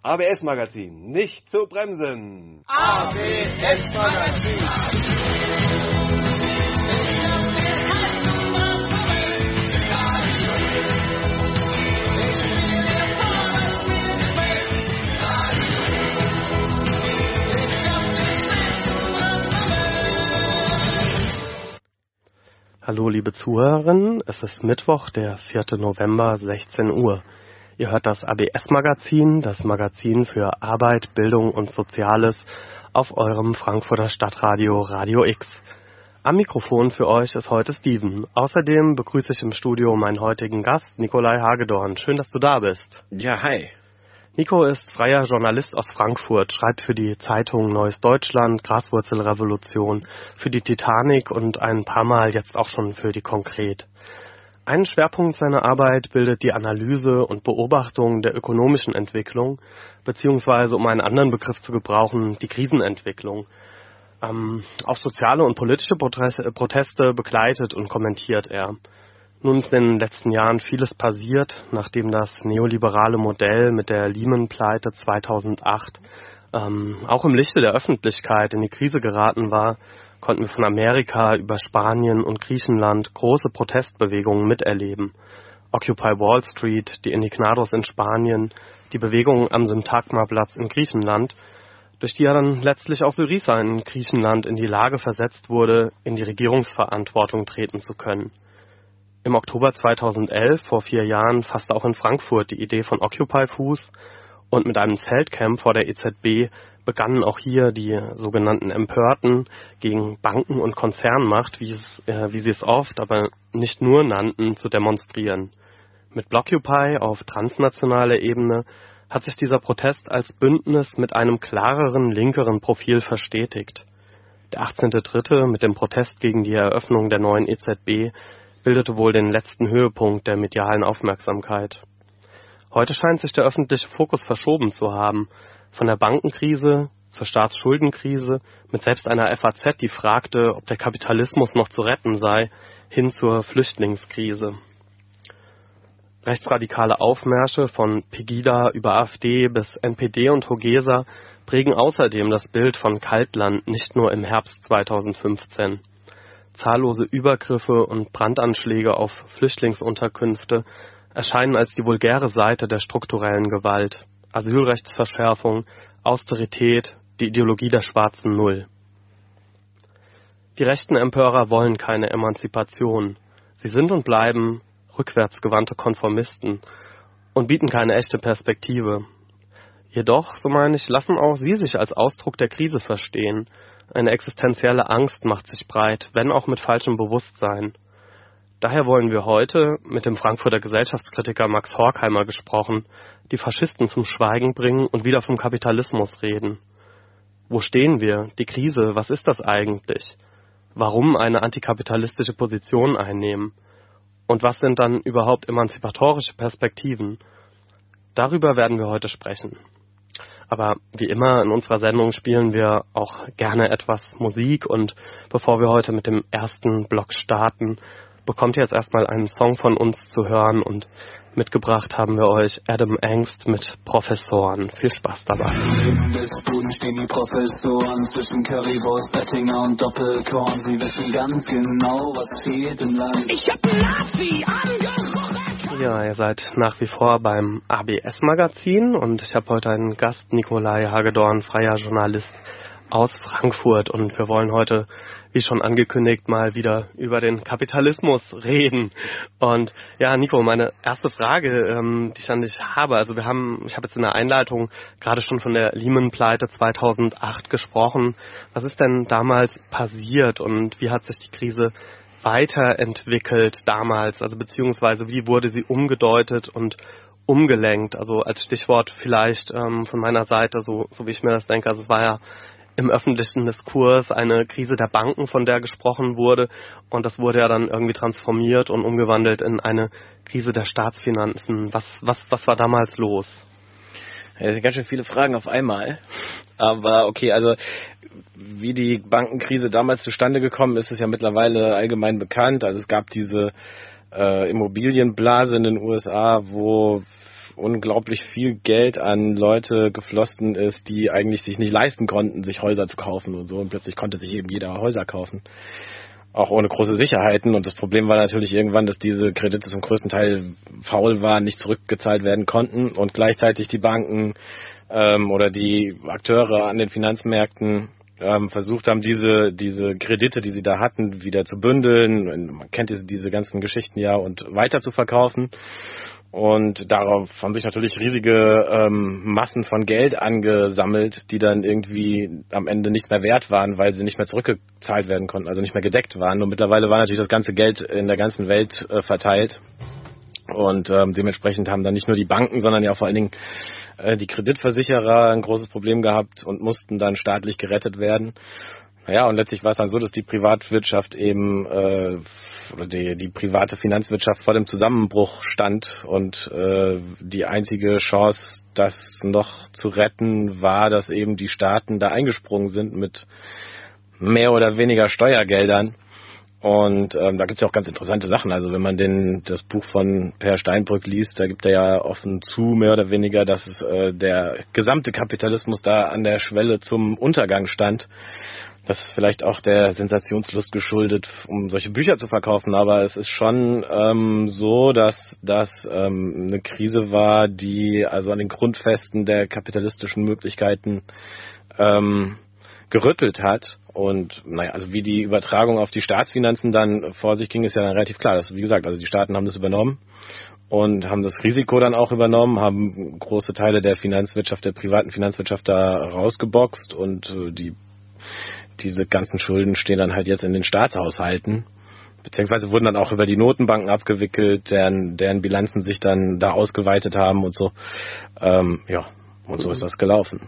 ABS Magazin, nicht zu bremsen. ABS Magazin. Hallo liebe Zuhörerinnen, es ist Mittwoch, der 4. November, 16 Uhr. Ihr hört das ABS-Magazin, das Magazin für Arbeit, Bildung und Soziales auf eurem Frankfurter Stadtradio Radio X. Am Mikrofon für euch ist heute Steven. Außerdem begrüße ich im Studio meinen heutigen Gast, Nikolai Hagedorn. Schön, dass du da bist. Ja, hi. Nico ist freier Journalist aus Frankfurt, schreibt für die Zeitung Neues Deutschland, Graswurzelrevolution, für die Titanic und ein paar Mal jetzt auch schon für die Konkret. Einen Schwerpunkt seiner Arbeit bildet die Analyse und Beobachtung der ökonomischen Entwicklung, beziehungsweise um einen anderen Begriff zu gebrauchen, die Krisenentwicklung. Auch soziale und politische Proteste begleitet und kommentiert er. Nun ist in den letzten Jahren vieles passiert, nachdem das neoliberale Modell mit der Lehman-Pleite 2008 auch im Lichte der Öffentlichkeit in die Krise geraten war, konnten wir von Amerika über Spanien und Griechenland große Protestbewegungen miterleben. Occupy Wall Street, die Indignados in Spanien, die Bewegung am Syntagma-Platz in Griechenland, durch die ja dann letztlich auch Syriza in Griechenland in die Lage versetzt wurde, in die Regierungsverantwortung treten zu können. Im Oktober 2011, vor 4 Jahren, fasste auch in Frankfurt die Idee von Occupy Fuß und mit einem Zeltcamp vor der EZB begannen auch hier die sogenannten Empörten gegen Banken- und Konzernmacht, wie sie es oft, aber nicht nur nannten, zu demonstrieren. Mit Blockupy auf transnationaler Ebene hat sich dieser Protest als Bündnis mit einem klareren, linkeren Profil verstetigt. Der 18.3. mit dem Protest gegen die Eröffnung der neuen EZB bildete wohl den letzten Höhepunkt der medialen Aufmerksamkeit. Heute scheint sich der öffentliche Fokus verschoben zu haben, von der Bankenkrise zur Staatsschuldenkrise, mit selbst einer FAZ, die fragte, ob der Kapitalismus noch zu retten sei, hin zur Flüchtlingskrise. Rechtsradikale Aufmärsche von Pegida über AfD bis NPD und Hogesa prägen außerdem das Bild von Kaltland nicht nur im Herbst 2015. Zahllose Übergriffe und Brandanschläge auf Flüchtlingsunterkünfte erscheinen als die vulgäre Seite der strukturellen Gewalt. Asylrechtsverschärfung, Austerität, die Ideologie der schwarzen Null. Die rechten Empörer wollen keine Emanzipation. Sie sind und bleiben rückwärtsgewandte Konformisten und bieten keine echte Perspektive. Jedoch, so meine ich, lassen auch sie sich als Ausdruck der Krise verstehen. Eine existenzielle Angst macht sich breit, wenn auch mit falschem Bewusstsein. Daher wollen wir heute, mit dem Frankfurter Gesellschaftskritiker Max Horkheimer gesprochen, die Faschisten zum Schweigen bringen und wieder vom Kapitalismus reden. Wo stehen wir? Die Krise, was ist das eigentlich? Warum eine antikapitalistische Position einnehmen? Und was sind dann überhaupt emanzipatorische Perspektiven? Darüber werden wir heute sprechen. Aber wie immer in unserer Sendung spielen wir auch gerne etwas Musik und bevor wir heute mit dem ersten Block starten, bekommt ihr jetzt erstmal einen Song von uns zu hören und mitgebracht haben wir euch Adam Angst mit Professoren. Viel Spaß dabei. Neben des Buden stehen die Professoren zwischen Currywurst, Bettinger und Doppelkorn. Sie wissen ganz genau, was fehlt im Land. Ich hab einen Nazi angerochen! Ja, ihr seid nach wie vor beim ABS-Magazin und ich habe heute einen Gast, Nikolai Hagedorn, freier Journalist aus Frankfurt und wir wollen heute, wie schon angekündigt, mal wieder über den Kapitalismus reden. Und ja, Nico, meine erste Frage, die ich an dich habe, also ich habe jetzt in der Einleitung gerade schon von der Lehman-Pleite 2008 gesprochen. Was ist denn damals passiert und wie hat sich die Krise weiterentwickelt damals, also beziehungsweise wie wurde sie umgedeutet und umgelenkt, also als Stichwort vielleicht von meiner Seite, so wie ich mir das denke, also es war ja im öffentlichen Diskurs eine Krise der Banken, von der gesprochen wurde und das wurde ja dann irgendwie transformiert und umgewandelt in eine Krise der Staatsfinanzen. Was war damals los? Ja, das sind ganz schön viele Fragen auf einmal. Aber okay, also wie die Bankenkrise damals zustande gekommen ist, ist ja mittlerweile allgemein bekannt. Also es gab diese Immobilienblase in den USA, wo unglaublich viel Geld an Leute geflossen ist, die eigentlich sich nicht leisten konnten, sich Häuser zu kaufen und so. Und plötzlich konnte sich eben jeder Häuser kaufen. Auch ohne große Sicherheiten. Und das Problem war natürlich irgendwann, dass diese Kredite zum größten Teil faul waren, nicht zurückgezahlt werden konnten und gleichzeitig die Banken oder die Akteure an den Finanzmärkten versucht haben, diese Kredite, die sie da hatten, wieder zu bündeln. Man kennt diese ganzen Geschichten ja und weiter zu verkaufen. Und darauf haben sich natürlich riesige Massen von Geld angesammelt, die dann irgendwie am Ende nichts mehr wert waren, weil sie nicht mehr zurückgezahlt werden konnten, also nicht mehr gedeckt waren. Und mittlerweile war natürlich das ganze Geld in der ganzen Welt verteilt. Und dementsprechend haben dann nicht nur die Banken, sondern ja vor allen Dingen die Kreditversicherer ein großes Problem gehabt und mussten dann staatlich gerettet werden. Naja, und letztlich war es dann so, dass die Privatwirtschaft eben oder die private Finanzwirtschaft vor dem Zusammenbruch stand und die einzige Chance, das noch zu retten, war, dass eben die Staaten da eingesprungen sind mit mehr oder weniger Steuergeldern. Und da gibt es ja auch ganz interessante Sachen. Also wenn man das Buch von Per Steinbrück liest, da gibt er ja offen zu, mehr oder weniger, dass der gesamte Kapitalismus da an der Schwelle zum Untergang stand. Das ist vielleicht auch der Sensationslust geschuldet, um solche Bücher zu verkaufen. Aber es ist schon so, dass das eine Krise war, die also an den Grundfesten der kapitalistischen Möglichkeiten gerüttelt hat. Und naja, also wie die Übertragung auf die Staatsfinanzen dann vor sich ging, ist ja dann relativ klar. Das, wie gesagt, also die Staaten haben das übernommen und haben das Risiko dann auch übernommen, haben große Teile der Finanzwirtschaft, der privaten Finanzwirtschaft da rausgeboxt und diese ganzen Schulden stehen dann halt jetzt in den Staatshaushalten, beziehungsweise wurden dann auch über die Notenbanken abgewickelt, deren Bilanzen sich dann da ausgeweitet haben und so. Und so ist das gelaufen.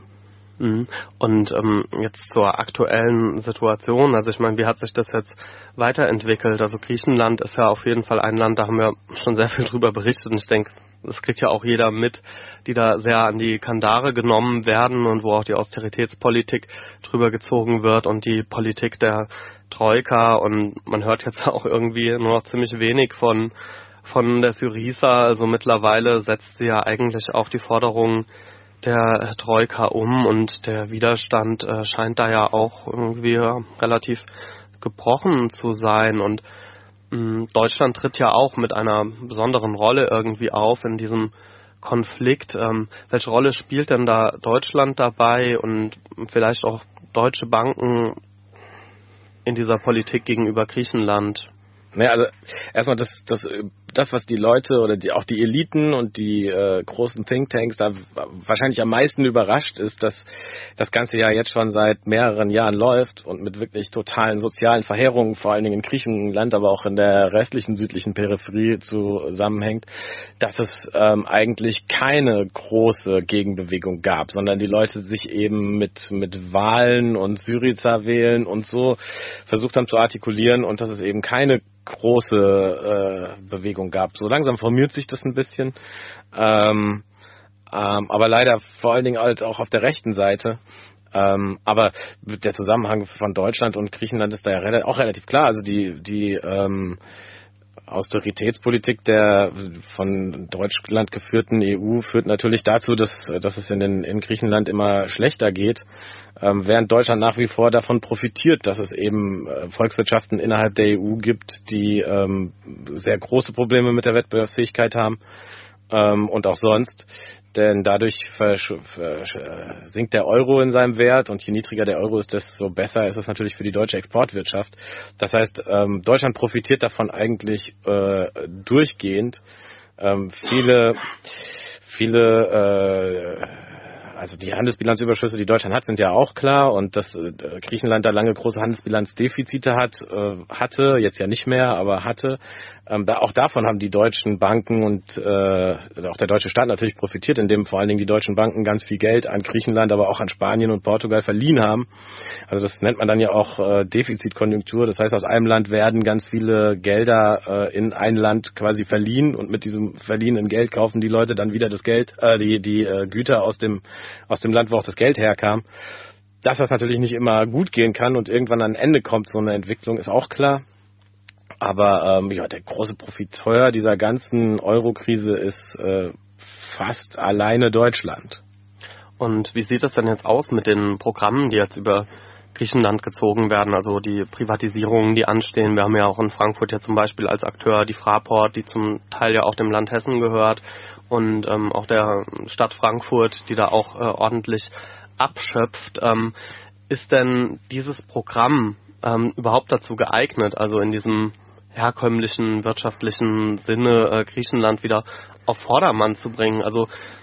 Und jetzt zur aktuellen Situation, also ich meine, wie hat sich das jetzt weiterentwickelt? Also Griechenland ist ja auf jeden Fall ein Land, da haben wir schon sehr viel drüber berichtet und ich denke, das kriegt ja auch jeder mit, die da sehr an die Kandare genommen werden und wo auch die Austeritätspolitik drüber gezogen wird und die Politik der Troika, und man hört jetzt auch irgendwie nur noch ziemlich wenig von der Syriza. Also mittlerweile setzt sie ja eigentlich auch die Forderungen der Troika um und der Widerstand scheint da ja auch irgendwie relativ gebrochen zu sein, und Deutschland tritt ja auch mit einer besonderen Rolle irgendwie auf in diesem Konflikt. Welche Rolle spielt denn da Deutschland dabei und vielleicht auch deutsche Banken in dieser Politik gegenüber Griechenland? Naja, also erstmal das, was die Leute oder auch die Eliten und die großen Thinktanks da wahrscheinlich am meisten überrascht ist, dass das Ganze ja jetzt schon seit mehreren Jahren läuft und mit wirklich totalen sozialen Verheerungen, vor allen Dingen in Griechenland, aber auch in der restlichen südlichen Peripherie zusammenhängt, dass es eigentlich keine große Gegenbewegung gab, sondern die Leute sich eben mit Wahlen und Syriza wählen und so versucht haben zu artikulieren und dass es eben keine große Bewegung gab. So langsam formiert sich das ein bisschen, aber leider vor allen Dingen halt auch auf der rechten Seite. Aber der Zusammenhang von Deutschland und Griechenland ist da ja auch relativ klar. Also die Austeritätspolitik der von Deutschland geführten EU führt natürlich dazu, dass es in Griechenland immer schlechter geht, während Deutschland nach wie vor davon profitiert, dass es eben Volkswirtschaften innerhalb der EU gibt, die sehr große Probleme mit der Wettbewerbsfähigkeit haben und auch sonst. Denn dadurch sinkt der Euro in seinem Wert und je niedriger der Euro ist, desto besser ist es natürlich für die deutsche Exportwirtschaft. Das heißt, Deutschland profitiert davon eigentlich durchgehend. Also die Handelsbilanzüberschüsse, die Deutschland hat, sind ja auch klar, und dass Griechenland da lange große Handelsbilanzdefizite hatte, jetzt ja nicht mehr, aber hatte. Auch davon haben die deutschen Banken und auch der deutsche Staat natürlich profitiert, indem vor allen Dingen die deutschen Banken ganz viel Geld an Griechenland, aber auch an Spanien und Portugal verliehen haben. Also das nennt man dann ja auch Defizitkonjunktur. Das heißt, aus einem Land werden ganz viele Gelder in ein Land quasi verliehen, und mit diesem verliehenen Geld kaufen die Leute dann wieder das Geld, die Güter aus dem Land, wo auch das Geld herkam. Dass das natürlich nicht immer gut gehen kann und irgendwann an ein Ende kommt, so eine Entwicklung, ist auch klar. Aber der große Profiteur dieser ganzen Euro-Krise ist fast alleine Deutschland. Und wie sieht es denn jetzt aus mit den Programmen, die jetzt über Griechenland gezogen werden, also die Privatisierungen, die anstehen? Wir haben ja auch in Frankfurt ja zum Beispiel als Akteur die Fraport, die zum Teil ja auch dem Land Hessen gehört, und auch der Stadt Frankfurt, die da auch ordentlich abschöpft. Ist denn dieses Programm überhaupt dazu geeignet, also in diesem herkömmlichen wirtschaftlichen Sinne Griechenland wieder auf Vordermann zu bringen? Also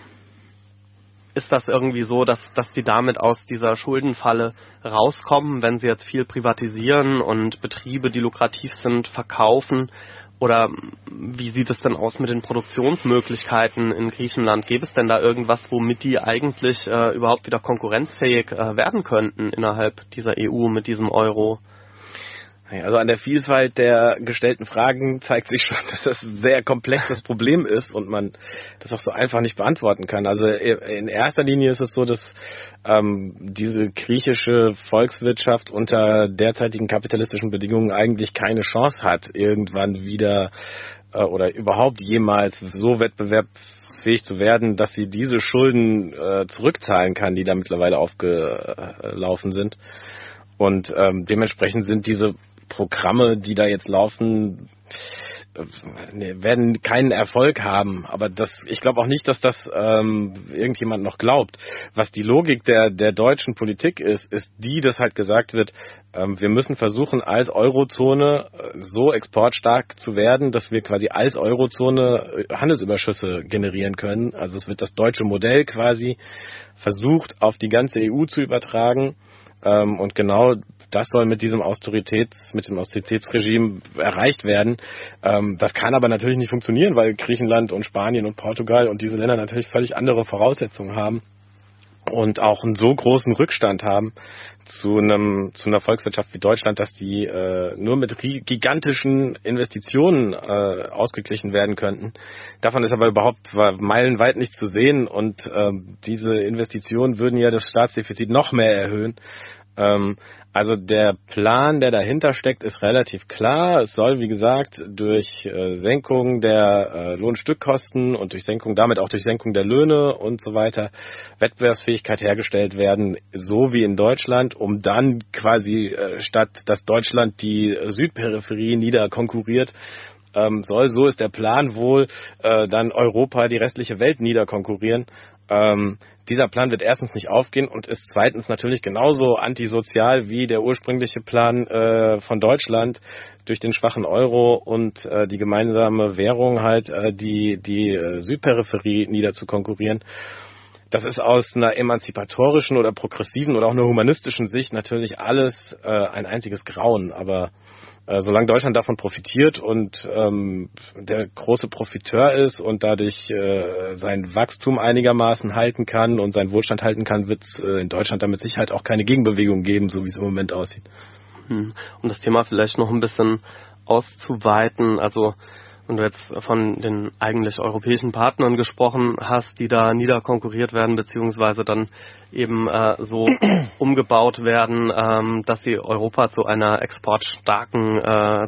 ist das irgendwie so, dass die damit aus dieser Schuldenfalle rauskommen, wenn sie jetzt viel privatisieren und Betriebe, die lukrativ sind, verkaufen? Oder wie sieht es denn aus mit den Produktionsmöglichkeiten in Griechenland? Gäbe es denn da irgendwas, womit die eigentlich überhaupt wieder konkurrenzfähig werden könnten innerhalb dieser EU mit diesem Euro? Also an der Vielfalt der gestellten Fragen zeigt sich schon, dass das ein sehr komplexes Problem ist und man das auch so einfach nicht beantworten kann. Also in erster Linie ist es so, dass diese griechische Volkswirtschaft unter derzeitigen kapitalistischen Bedingungen eigentlich keine Chance hat, irgendwann wieder oder überhaupt jemals so wettbewerbsfähig zu werden, dass sie diese Schulden zurückzahlen kann, die da mittlerweile aufgelaufen sind. Und dementsprechend sind diese Programme, die da jetzt laufen, werden keinen Erfolg haben. Aber ich glaube auch nicht, dass das irgendjemand noch glaubt. Was die Logik der deutschen Politik ist die, dass halt gesagt wird, wir müssen versuchen, als Eurozone so exportstark zu werden, dass wir quasi als Eurozone Handelsüberschüsse generieren können. Also es wird das deutsche Modell quasi versucht, auf die ganze EU zu übertragen. Und genau das soll mit dem Austeritätsregime erreicht werden. Das kann aber natürlich nicht funktionieren, weil Griechenland und Spanien und Portugal und diese Länder natürlich völlig andere Voraussetzungen haben und auch einen so großen Rückstand haben zu einer Volkswirtschaft wie Deutschland, dass die nur mit gigantischen Investitionen ausgeglichen werden könnten. Davon ist aber überhaupt meilenweit nichts zu sehen und diese Investitionen würden ja das Staatsdefizit noch mehr erhöhen. Also der Plan, der dahinter steckt, ist relativ klar. Es soll, wie gesagt, durch Senkung der Lohnstückkosten und damit auch durch Senkung der Löhne und so weiter Wettbewerbsfähigkeit hergestellt werden, so wie in Deutschland, um dann quasi statt dass Deutschland die Südperipherie niederkonkurriert, so ist der Plan wohl, dann Europa, die restliche Welt niederkonkurrieren. Dieser Plan wird erstens nicht aufgehen und ist zweitens natürlich genauso antisozial wie der ursprüngliche Plan von Deutschland durch den schwachen Euro und die gemeinsame Währung halt die Südperipherie niederzukonkurrieren. Das ist aus einer emanzipatorischen oder progressiven oder auch einer humanistischen Sicht natürlich alles ein einziges Grauen, aber solange Deutschland davon profitiert und der große Profiteur ist und dadurch sein Wachstum einigermaßen halten kann und seinen Wohlstand halten kann, wird es in Deutschland damit Sicherheit auch keine Gegenbewegung geben, so wie es im Moment aussieht. Um das Thema vielleicht noch ein bisschen auszuweiten, also wenn du jetzt von den eigentlich europäischen Partnern gesprochen hast, die da niederkonkurriert werden, beziehungsweise dann eben so umgebaut werden, dass sie Europa zu einem exportstarken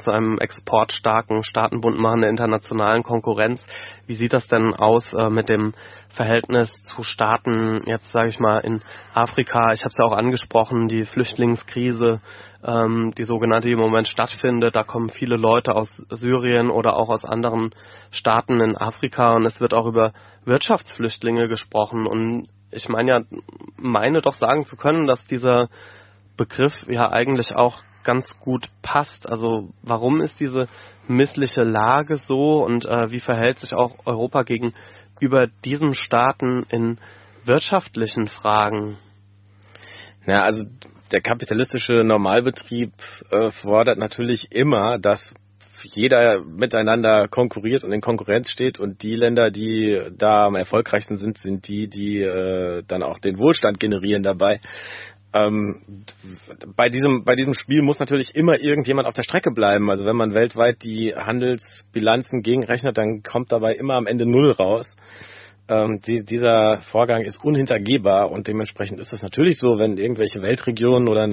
Staatenbund machen, der internationalen Konkurrenz. Wie sieht das denn aus mit dem Verhältnis zu Staaten, jetzt sage ich mal in Afrika? Ich habe es ja auch angesprochen, die Flüchtlingskrise, die sogenannte, die im Moment stattfindet. Da kommen viele Leute aus Syrien oder auch aus anderen Staaten in Afrika und es wird auch über Wirtschaftsflüchtlinge gesprochen. Und ich meine doch sagen zu können, dass dieser Begriff ja eigentlich auch ganz gut passt. Also warum ist diese missliche Lage so und wie verhält sich auch Europa gegenüber diesen Staaten in wirtschaftlichen Fragen? Ja, also der kapitalistische Normalbetrieb fordert natürlich immer, dass jeder miteinander konkurriert und in Konkurrenz steht und die Länder, die da am erfolgreichsten sind, sind die dann auch den Wohlstand generieren dabei. Bei diesem Spiel muss natürlich immer irgendjemand auf der Strecke bleiben. Also wenn man weltweit die Handelsbilanzen gegenrechnet, dann kommt dabei immer am Ende Null raus. Dieser Vorgang ist unhintergehbar und dementsprechend ist es natürlich so, wenn irgendwelche Weltregionen oder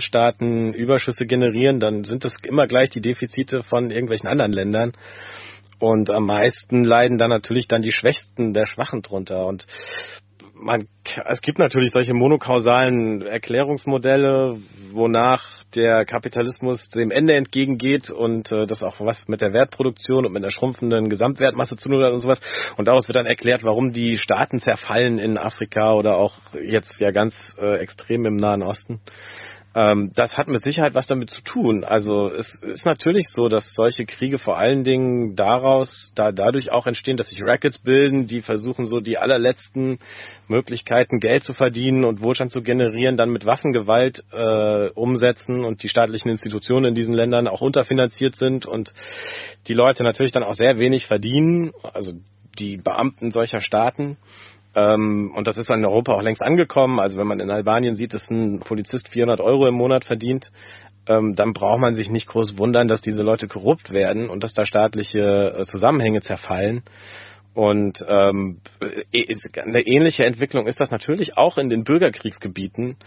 Nationalstaaten Überschüsse generieren, dann sind das immer gleich die Defizite von irgendwelchen anderen Ländern. Und am meisten leiden dann natürlich dann die Schwächsten der Schwachen drunter. Und es gibt natürlich solche monokausalen Erklärungsmodelle, wonach der Kapitalismus dem Ende entgegengeht und das auch was mit der Wertproduktion und mit der schrumpfenden Gesamtwertmasse zu tun hat und sowas. Und daraus wird dann erklärt, warum die Staaten zerfallen in Afrika oder auch jetzt ja ganz extrem im Nahen Osten. Das hat mit Sicherheit was damit zu tun. Also es ist natürlich so, dass solche Kriege vor allen Dingen dadurch auch entstehen, dass sich Rackets bilden, die versuchen so die allerletzten Möglichkeiten, Geld zu verdienen und Wohlstand zu generieren, dann mit Waffengewalt umsetzen und die staatlichen Institutionen in diesen Ländern auch unterfinanziert sind und die Leute natürlich dann auch sehr wenig verdienen, also die Beamten solcher Staaten. Und das ist in Europa auch längst angekommen. Also wenn man in Albanien sieht, dass ein Polizist 400 € im Monat verdient, dann braucht man sich nicht groß wundern, dass diese Leute korrupt werden und dass da staatliche Zusammenhänge zerfallen. Und eine ähnliche Entwicklung ist das natürlich auch in den Bürgerkriegsgebieten,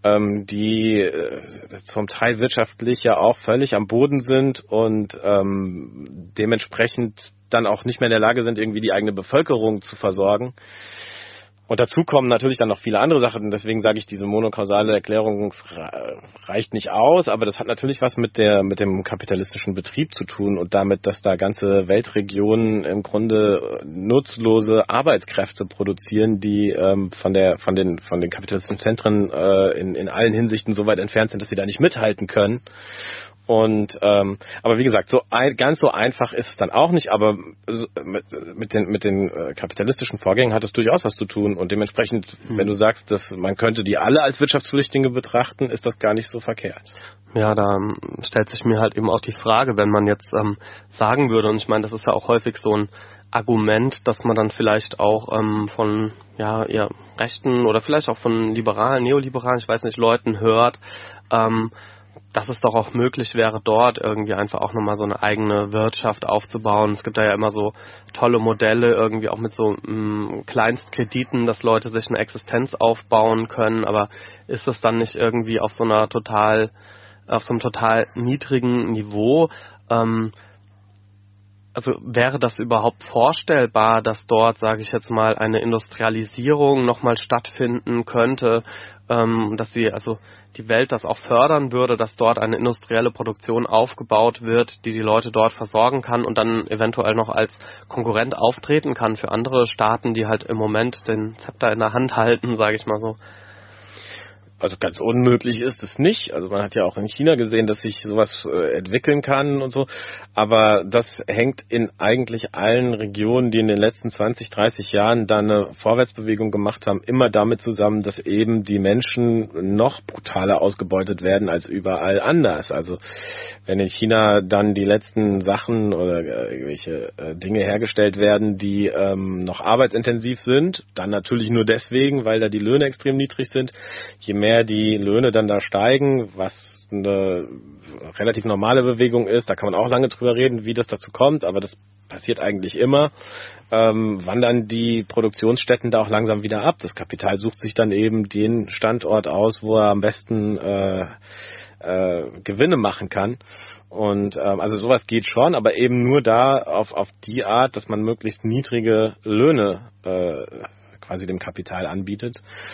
die zum Teil wirtschaftlich ja auch völlig am Boden sind und dementsprechend dann auch nicht mehr in der Lage sind, irgendwie die eigene Bevölkerung zu versorgen. Und dazu kommen natürlich dann noch viele andere Sachen. Deswegen sage ich, diese monokausale Erklärung reicht nicht aus. Aber das hat natürlich was mit dem kapitalistischen Betrieb zu tun und damit, dass da ganze Weltregionen im Grunde nutzlose Arbeitskräfte produzieren, die von den kapitalistischen Zentren in allen Hinsichten so weit entfernt sind, dass sie da nicht mithalten können. Und aber wie gesagt, ganz so einfach ist es dann auch nicht, aber mit den kapitalistischen Vorgängen hat es durchaus was zu tun und dementsprechend, wenn du sagst, dass man könnte die alle als Wirtschaftsflüchtlinge betrachten, ist das gar nicht so verkehrt. Ja, da stellt sich mir halt eben auch die Frage, wenn man jetzt sagen würde, und ich meine, das ist ja auch häufig so ein Argument, dass man dann vielleicht auch von eher Rechten oder vielleicht auch von Liberalen, Neoliberalen, ich weiß nicht, Leuten hört, dass es doch auch möglich wäre, dort irgendwie einfach auch nochmal so eine eigene Wirtschaft aufzubauen. Es gibt da ja immer so tolle Modelle, irgendwie auch mit so Kleinstkrediten, dass Leute sich eine Existenz aufbauen können, aber ist es dann nicht irgendwie auf so einem total niedrigen Niveau? Also wäre das überhaupt vorstellbar, dass dort, sage ich jetzt mal, eine Industrialisierung nochmal stattfinden könnte, dass die Welt das auch fördern würde, dass dort eine industrielle Produktion aufgebaut wird, die Leute dort versorgen kann und dann eventuell noch als Konkurrent auftreten kann für andere Staaten, die halt im Moment den Zepter in der Hand halten, sage ich mal so. Also ganz unmöglich ist es nicht. Also man hat ja auch in China gesehen, dass sich sowas entwickeln kann und so. Aber das hängt in eigentlich allen Regionen, die in den letzten 20, 30 Jahren da eine Vorwärtsbewegung gemacht haben, immer damit zusammen, dass eben die Menschen noch brutaler ausgebeutet werden als überall anders. Also wenn in China dann die letzten Sachen oder irgendwelche Dinge hergestellt werden, die noch arbeitsintensiv sind, dann natürlich nur deswegen, weil da die Löhne extrem niedrig sind. Je mehr die Löhne dann da steigen, was eine relativ normale Bewegung ist, da kann man auch lange drüber reden, wie das dazu kommt, aber das passiert eigentlich immer, wandern die Produktionsstätten da auch langsam wieder ab. Das Kapital sucht sich dann eben den Standort aus, wo er am besten Gewinne machen kann. Und also sowas geht schon, aber eben nur da auf die Art, dass man möglichst niedrige Löhne quasi dem Kapital anbietet.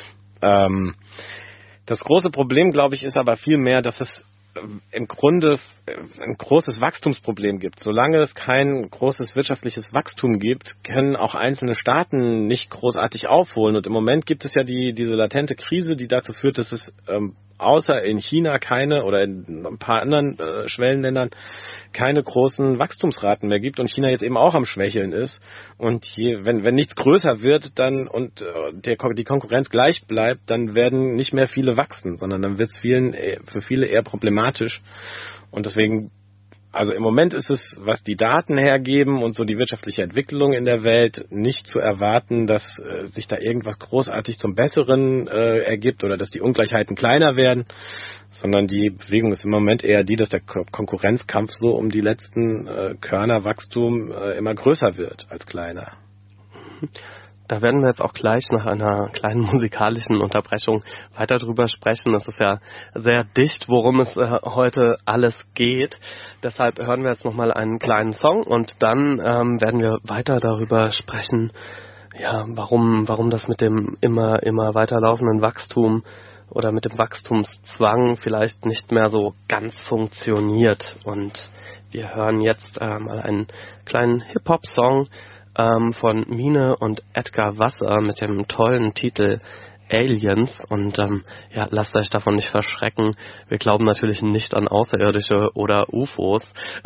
Das große Problem, glaube ich, ist aber vielmehr, dass es im Grunde ein großes Wachstumsproblem gibt. Solange es kein großes wirtschaftliches Wachstum gibt, können auch einzelne Staaten nicht großartig aufholen. Und im Moment gibt es ja diese latente Krise, die dazu führt, dass es außer in China oder in ein paar anderen Schwellenländern keine großen Wachstumsraten mehr gibt und China jetzt eben auch am Schwächeln ist. Und wenn nichts größer wird dann und die Konkurrenz gleich bleibt, dann werden nicht mehr viele wachsen, sondern dann wird es für viele eher problematisch. Und deswegen, also im Moment ist es, was die Daten hergeben und so die wirtschaftliche Entwicklung in der Welt, nicht zu erwarten, dass sich da irgendwas großartig zum Besseren ergibt oder dass die Ungleichheiten kleiner werden, sondern die Bewegung ist im Moment eher die, dass der Konkurrenzkampf so um die letzten Körner Wachstum immer größer wird als kleiner. Da werden wir jetzt auch gleich nach einer kleinen musikalischen Unterbrechung weiter drüber sprechen. Es ist ja sehr dicht, worum es heute alles geht. Deshalb hören wir jetzt nochmal einen kleinen Song und dann werden wir weiter darüber sprechen, ja, warum das mit dem immer weiterlaufenden Wachstum oder mit dem Wachstumszwang vielleicht nicht mehr so ganz funktioniert. Und wir hören jetzt mal einen kleinen Hip-Hop-Song von Mine und Edgar Wasser mit dem tollen Titel Aliens. Und ja, lasst euch davon nicht verschrecken. Wir glauben natürlich nicht an Außerirdische oder UFOs.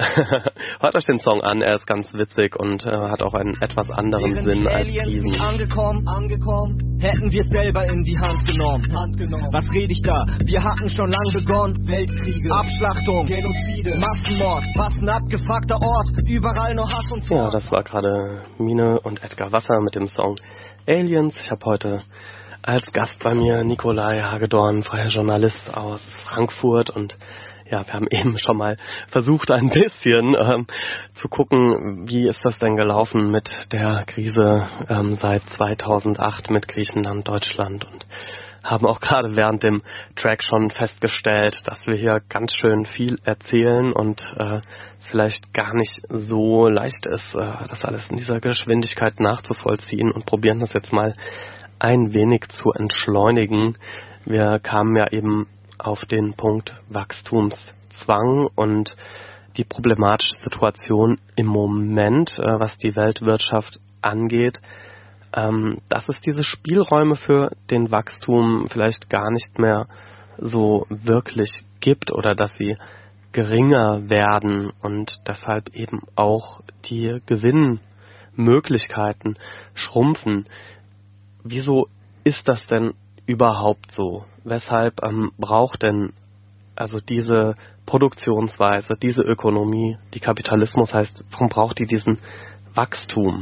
Hört euch den Song an, er ist ganz witzig und hat auch einen etwas anderen Sinn als diesen. Angekommen, hätten wir es selber in die Hand genommen. Was rede ich da? Wir hatten schon lang begonnen. Weltkriege, Abschlachtung, Genozide, Massenmord, was ein abgefuckter Ort, überall nur Hass und Mord. Ja, das war gerade Mine und Edgar Wasser mit dem Song Aliens. Ich habe heute als Gast bei mir Nikolai Hagedorn, freier Journalist aus Frankfurt, und ja, wir haben eben schon mal versucht, ein bisschen zu gucken, wie ist das denn gelaufen mit der Krise seit 2008 mit Griechenland, Deutschland, und haben auch gerade während dem Track schon festgestellt, dass wir hier ganz schön viel erzählen und es vielleicht gar nicht so leicht ist, das alles in dieser Geschwindigkeit nachzuvollziehen, und probieren das jetzt mal ein wenig zu entschleunigen. Wir kamen ja eben auf den Punkt Wachstumszwang und die problematische Situation im Moment, was die Weltwirtschaft angeht, dass es diese Spielräume für den Wachstum vielleicht gar nicht mehr so wirklich gibt oder dass sie geringer werden und deshalb eben auch die Gewinnmöglichkeiten schrumpfen. Wieso ist das denn überhaupt so? Weshalb braucht denn also diese Produktionsweise, diese Ökonomie, die Kapitalismus heißt, warum braucht die diesen Wachstum?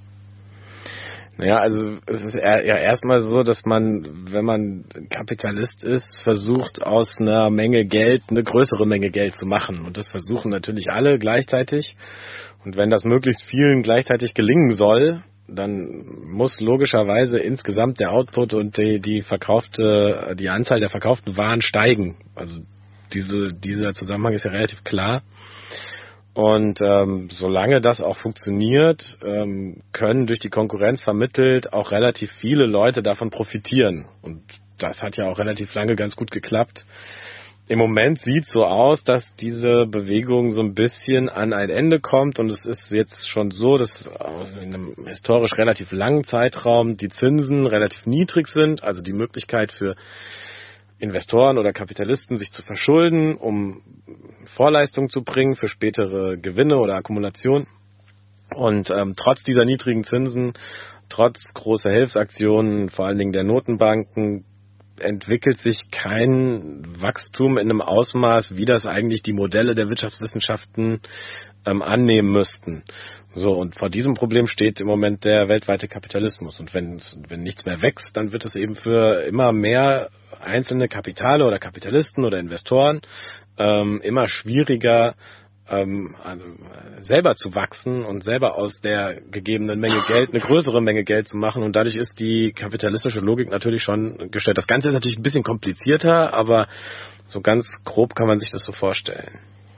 Naja, also es ist ja erstmal so, dass man, wenn man Kapitalist ist, versucht aus einer Menge Geld eine größere Menge Geld zu machen. Und das versuchen natürlich alle gleichzeitig. Und wenn das möglichst vielen gleichzeitig gelingen soll, dann muss logischerweise insgesamt der Output und die Anzahl der verkauften Waren steigen. Also dieser Zusammenhang ist ja relativ klar. Und solange das auch funktioniert, können durch die Konkurrenz vermittelt auch relativ viele Leute davon profitieren. Und das hat ja auch relativ lange ganz gut geklappt. Im Moment sieht es so aus, dass diese Bewegung so ein bisschen an ein Ende kommt, und es ist jetzt schon so, dass in einem historisch relativ langen Zeitraum die Zinsen relativ niedrig sind, also die Möglichkeit für Investoren oder Kapitalisten, sich zu verschulden, um Vorleistungen zu bringen für spätere Gewinne oder Akkumulation. Und trotz dieser niedrigen Zinsen, trotz großer Hilfsaktionen, vor allen Dingen der Notenbanken, entwickelt sich kein Wachstum in einem Ausmaß, wie das eigentlich die Modelle der Wirtschaftswissenschaften annehmen müssten. So, und vor diesem Problem steht im Moment der weltweite Kapitalismus. Und wenn nichts mehr wächst, dann wird es eben für immer mehr einzelne Kapitale oder Kapitalisten oder Investoren immer schwieriger, selber zu wachsen und selber aus der gegebenen Menge Geld eine größere Menge Geld zu machen, und dadurch ist die kapitalistische Logik natürlich schon gestellt. Das Ganze ist natürlich ein bisschen komplizierter, aber so ganz grob kann man sich das so vorstellen.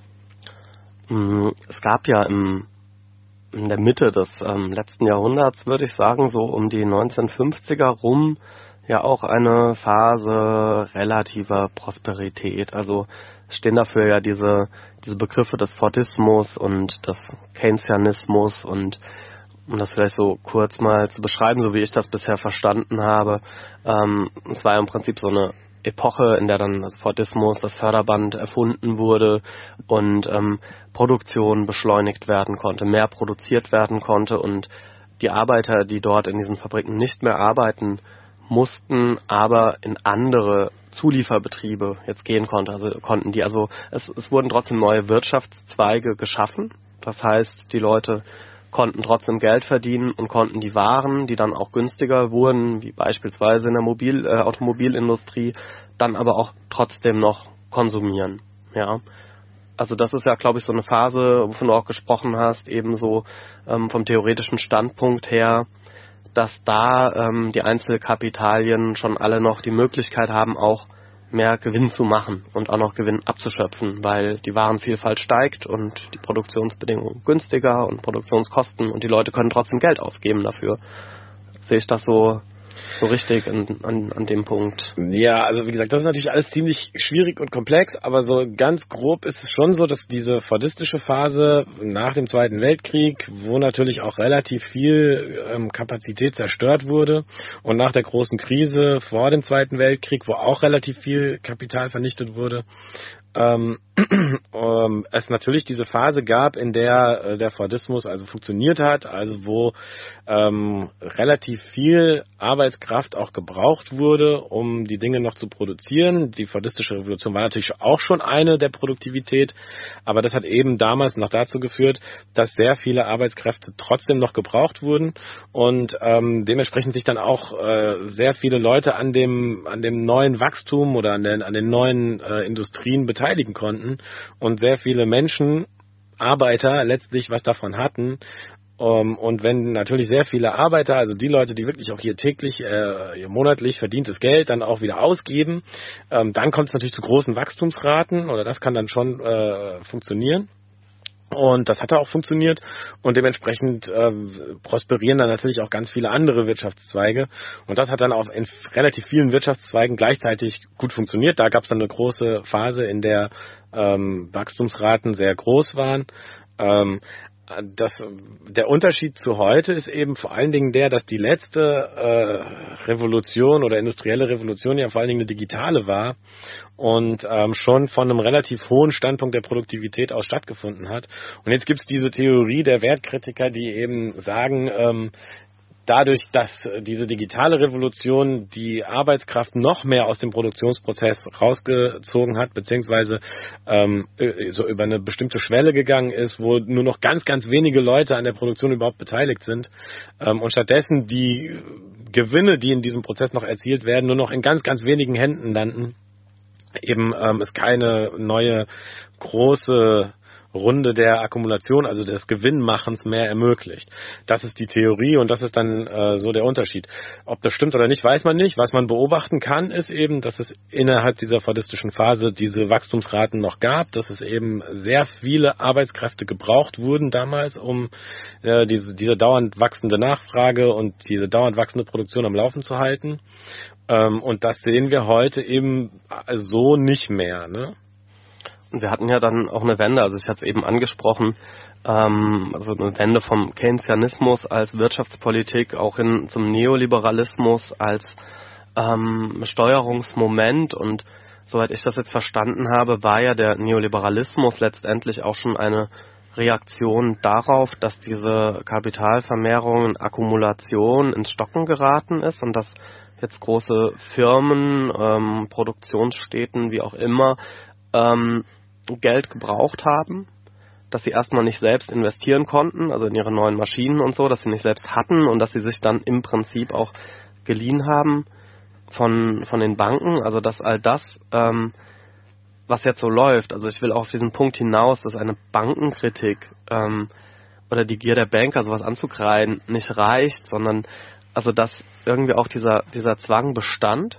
Es gab ja in der Mitte des letzten Jahrhunderts, würde ich sagen, so um die 1950er rum, ja auch eine Phase relativer Prosperität. Also stehen dafür ja diese Begriffe des Fordismus und des Keynesianismus, und um das vielleicht so kurz mal zu beschreiben, so wie ich das bisher verstanden habe, es war ja im Prinzip so eine Epoche, in der dann das Fordismus, das Förderband erfunden wurde und Produktion beschleunigt werden konnte, mehr produziert werden konnte, und die Arbeiter, die dort in diesen Fabriken nicht mehr arbeiten mussten, aber in andere Zulieferbetriebe jetzt gehen konnten die. Also es wurden trotzdem neue Wirtschaftszweige geschaffen. Das heißt, die Leute konnten trotzdem Geld verdienen und konnten die Waren, die dann auch günstiger wurden, wie beispielsweise in der Automobilindustrie, dann aber auch trotzdem noch konsumieren. Ja. Also das ist ja, glaube ich, so eine Phase, wovon du auch gesprochen hast, ebenso vom theoretischen Standpunkt her, dass da die Einzelkapitalien schon alle noch die Möglichkeit haben, auch mehr Gewinn zu machen und auch noch Gewinn abzuschöpfen, weil die Warenvielfalt steigt und die Produktionsbedingungen günstiger und Produktionskosten und die Leute können trotzdem Geld ausgeben dafür. Sehe ich das so richtig an dem Punkt? Ja, also wie gesagt, das ist natürlich alles ziemlich schwierig und komplex, aber so ganz grob ist es schon so, dass diese fordistische Phase nach dem Zweiten Weltkrieg, wo natürlich auch relativ viel Kapazität zerstört wurde, und nach der großen Krise vor dem Zweiten Weltkrieg, wo auch relativ viel Kapital vernichtet wurde, es natürlich diese Phase gab, in der der Fordismus also funktioniert hat, also wo relativ viel Arbeitskraft auch gebraucht wurde, um die Dinge noch zu produzieren. Die Fordistische Revolution war natürlich auch schon eine der Produktivität, aber das hat eben damals noch dazu geführt, dass sehr viele Arbeitskräfte trotzdem noch gebraucht wurden und dementsprechend sich dann auch sehr viele Leute an dem neuen Wachstum oder an den neuen Industrien beteiligen konnten und sehr viele Menschen, Arbeiter letztlich was davon hatten. Und wenn natürlich sehr viele Arbeiter, also die Leute, die wirklich auch hier täglich, ihr monatlich verdientes Geld dann auch wieder ausgeben, dann kommt es natürlich zu großen Wachstumsraten oder das kann dann schon funktionieren. Und das hat auch funktioniert und dementsprechend prosperieren dann natürlich auch ganz viele andere Wirtschaftszweige und das hat dann auch in relativ vielen Wirtschaftszweigen gleichzeitig gut funktioniert. Da gab es dann eine große Phase, in der Wachstumsraten sehr groß waren. Der Unterschied zu heute ist eben vor allen Dingen der, dass die letzte Revolution oder industrielle Revolution ja vor allen Dingen eine digitale war und schon von einem relativ hohen Standpunkt der Produktivität aus stattgefunden hat. Und jetzt gibt es diese Theorie der Wertkritiker, die eben sagen, dadurch, dass diese digitale Revolution die Arbeitskraft noch mehr aus dem Produktionsprozess rausgezogen hat, beziehungsweise so über eine bestimmte Schwelle gegangen ist, wo nur noch ganz, ganz wenige Leute an der Produktion überhaupt beteiligt sind und stattdessen die Gewinne, die in diesem Prozess noch erzielt werden, nur noch in ganz, ganz wenigen Händen landen, eben es keine neue große Runde der Akkumulation, also des Gewinnmachens mehr ermöglicht. Das ist die Theorie und das ist dann so der Unterschied. Ob das stimmt oder nicht, weiß man nicht. Was man beobachten kann, ist eben, dass es innerhalb dieser fordistischen Phase diese Wachstumsraten noch gab, dass es eben sehr viele Arbeitskräfte gebraucht wurden damals, um diese dauernd wachsende Nachfrage und diese dauernd wachsende Produktion am Laufen zu halten. Und das sehen wir heute eben so nicht mehr, ne? Und wir hatten ja dann auch eine Wende, also ich hatte es eben angesprochen, also eine Wende vom Keynesianismus als Wirtschaftspolitik auch hin zum Neoliberalismus als Steuerungsmoment. Und soweit ich das jetzt verstanden habe, war ja der Neoliberalismus letztendlich auch schon eine Reaktion darauf, dass diese Kapitalvermehrung und Akkumulation ins Stocken geraten ist und dass jetzt große Firmen, Produktionsstätten, wie auch immer, Geld gebraucht haben, dass sie erstmal nicht selbst investieren konnten, also in ihre neuen Maschinen und so, dass sie nicht selbst hatten und dass sie sich dann im Prinzip auch geliehen haben von den Banken, also dass all das, was jetzt so läuft, also ich will auch auf diesen Punkt hinaus, dass eine Bankenkritik oder die Gier der Banker, sowas anzukreiden, nicht reicht, sondern also dass irgendwie auch dieser Zwang bestand,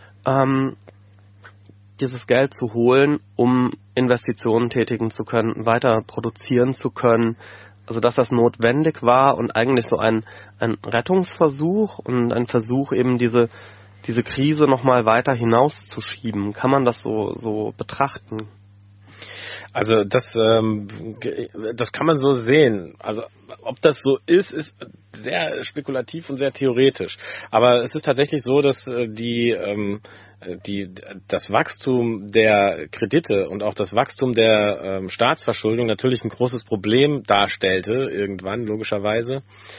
dieses Geld zu holen, um Investitionen tätigen zu können, weiter produzieren zu können. Also dass das notwendig war und eigentlich so ein Rettungsversuch und ein Versuch eben diese Krise nochmal weiter hinauszuschieben. Kann man das so betrachten? Also das kann man so sehen. Also ob das so ist sehr spekulativ und sehr theoretisch. Aber es ist tatsächlich so, dass das Wachstum der Kredite und auch das Wachstum der Staatsverschuldung natürlich ein großes Problem darstellte, irgendwann logischerweise.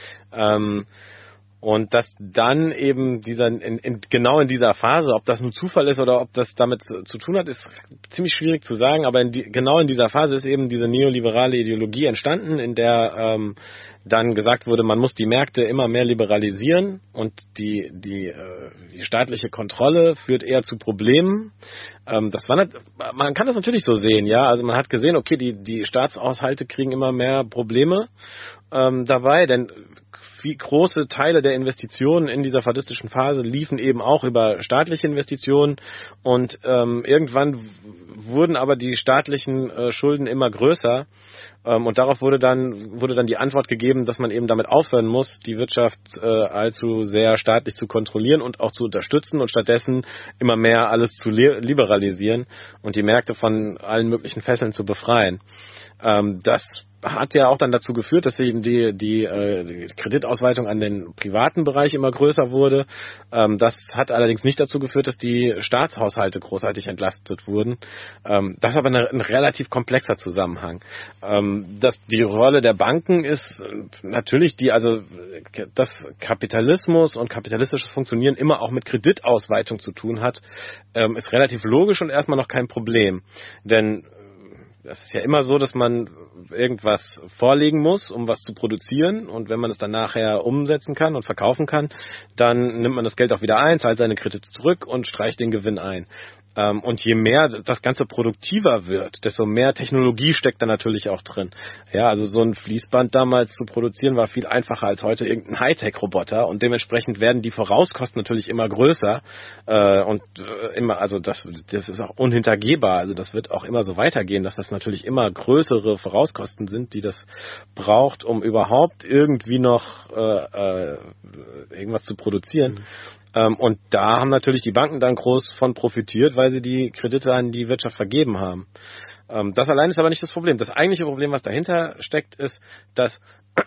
Und dass dann eben genau in dieser Phase, ob das ein Zufall ist oder ob das damit zu tun hat, ist ziemlich schwierig zu sagen. Aber genau in dieser Phase ist eben diese neoliberale Ideologie entstanden, in der dann gesagt wurde, man muss die Märkte immer mehr liberalisieren und die staatliche Kontrolle führt eher zu Problemen. Das war nicht, man kann das natürlich so sehen, ja. Also man hat gesehen, okay, die Staatshaushalte kriegen immer mehr Probleme dabei, denn wie große Teile der Investitionen in dieser fadistischen Phase liefen eben auch über staatliche Investitionen und irgendwann wurden aber die staatlichen Schulden immer größer und darauf wurde dann die Antwort gegeben, dass man eben damit aufhören muss, die Wirtschaft allzu sehr staatlich zu kontrollieren und auch zu unterstützen und stattdessen immer mehr alles zu liberalisieren und die Märkte von allen möglichen Fesseln zu befreien. Das hat ja auch dann dazu geführt, dass eben die Kreditausweitung an den privaten Bereich immer größer wurde. Das hat allerdings nicht dazu geführt, dass die Staatshaushalte großartig entlastet wurden. Das ist aber ein relativ komplexer Zusammenhang. Die Rolle der Banken ist natürlich dass Kapitalismus und kapitalistisches Funktionieren immer auch mit Kreditausweitung zu tun hat, ist relativ logisch und erstmal noch kein Problem. Denn es ist ja immer so, dass man irgendwas vorlegen muss, um was zu produzieren. Und wenn man es dann nachher umsetzen kann und verkaufen kann, dann nimmt man das Geld auch wieder ein, zahlt seine Kredite zurück und streicht den Gewinn ein. Und je mehr das Ganze produktiver wird, desto mehr Technologie steckt da natürlich auch drin. Ja, also so ein Fließband damals zu produzieren war viel einfacher als heute irgendein Hightech-Roboter und dementsprechend werden die Vorauskosten natürlich immer größer das ist auch unhintergehbar. Also das wird auch immer so weitergehen, dass das natürlich immer größere Vorauskosten sind, die das braucht, um überhaupt irgendwie noch irgendwas zu produzieren. Und da haben natürlich die Banken dann groß von profitiert, weil sie die Kredite an die Wirtschaft vergeben haben. Das allein ist aber nicht das Problem. Das eigentliche Problem, was dahinter steckt, ist, dass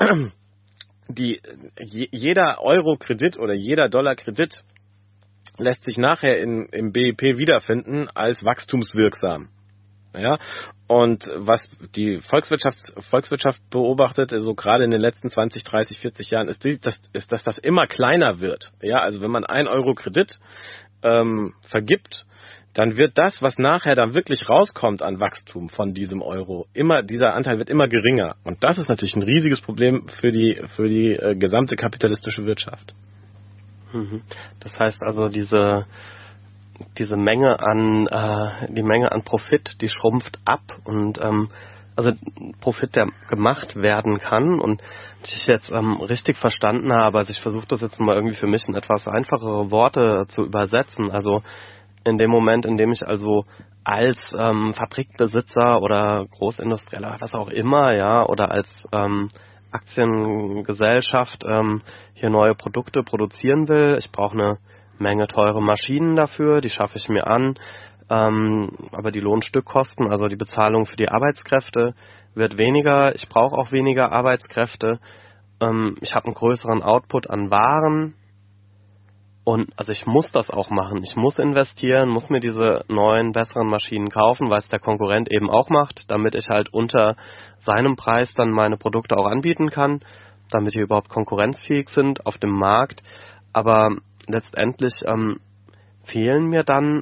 jeder Euro-Kredit oder jeder Dollar-Kredit lässt sich nachher im BIP wiederfinden als wachstumswirksam. Ja, und was die Volkswirtschaft beobachtet, so gerade in den letzten 20, 30, 40 Jahren, ist, dass das immer kleiner wird. Ja, also wenn man 1 Euro Kredit vergibt, dann wird das, was nachher dann wirklich rauskommt an Wachstum von diesem Euro, dieser Anteil wird immer geringer. Und das ist natürlich ein riesiges Problem für die gesamte kapitalistische Wirtschaft. Das heißt also, die Menge an Profit, die schrumpft ab und also Profit, der gemacht werden kann und ich jetzt richtig verstanden habe, also ich versuche das jetzt mal irgendwie für mich in etwas einfachere Worte zu übersetzen, also in dem Moment, in dem ich also als Fabrikbesitzer oder Großindustrieller, was auch immer, ja, oder als Aktiengesellschaft hier neue Produkte produzieren will, ich brauche eine Menge teure Maschinen dafür, die schaffe ich mir an, aber die Lohnstückkosten, also die Bezahlung für die Arbeitskräfte wird weniger, ich brauche auch weniger Arbeitskräfte, ich habe einen größeren Output an Waren und also ich muss das auch machen, ich muss investieren, muss mir diese neuen, besseren Maschinen kaufen, weil es der Konkurrent eben auch macht, damit ich halt unter seinem Preis dann meine Produkte auch anbieten kann, damit die überhaupt konkurrenzfähig sind auf dem Markt, aber letztendlich fehlen mir dann